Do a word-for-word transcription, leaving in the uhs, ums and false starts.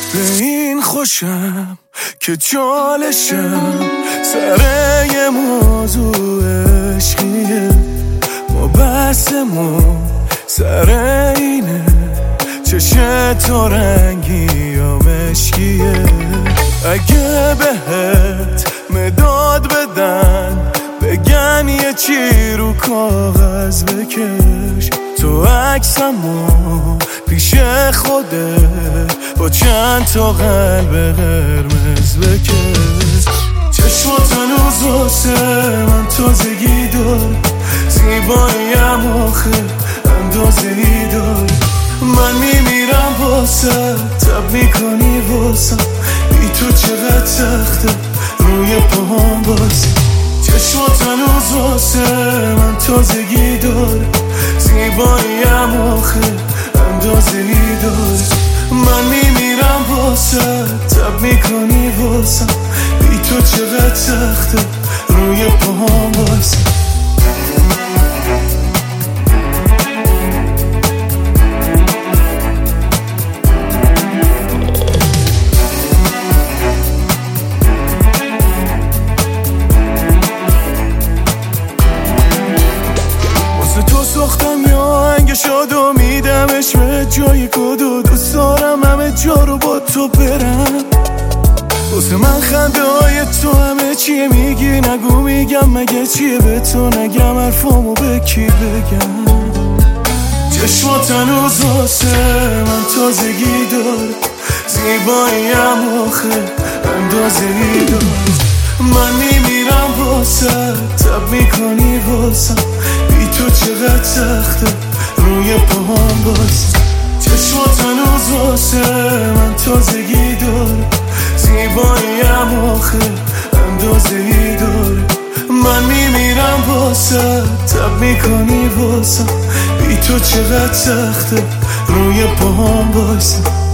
به این خوشم که چالشم سر یه موضوع عشقیه، ما بحثمون سر اینه چشم تو رنگی یا مشکیه. اگه بهت مداد بدن بگن یه چی رو کاغذ بکش، تو عکسمو پیش خودت با چند تا قلب قرمز بکش. چشمات هنوز واسه من تازگی دار، زیباییم آخه اندازه‌ای دار. من میمیرم واسه تب میکنی واسم، بی تو چقدر سخته روی پاهم باز. چشمات هنوز واسه من تازگی داره، زیباییم آخه اندازه‌ای داره. من میمیرم واسه تب میکنی واسم، بی تو چقدر سخته روی پاهم باز. ساختم یا آهنگ شاد و میدمش به جای کدو، دوست دارم همه جا رو با تو برم. واسه من خنده های تو همه چیه، میگی نگو میگم مگه چیه، به تو نگم حرفامو به کی بگم. چشمات هنوز واسه من تازگی داره، زیباییم آخه اندازه‌ای داره. من میمیرم واسه تب میکنی واسم، بی تو چقدر سخته روی پاهم باز. چشمات هنوز واسه من تازگی داره، زیباییم آخه اندازه‌ای داره. من میمیرم واسه تب میکنی واسم، بی تو چقدر سخته روی پاهم باز.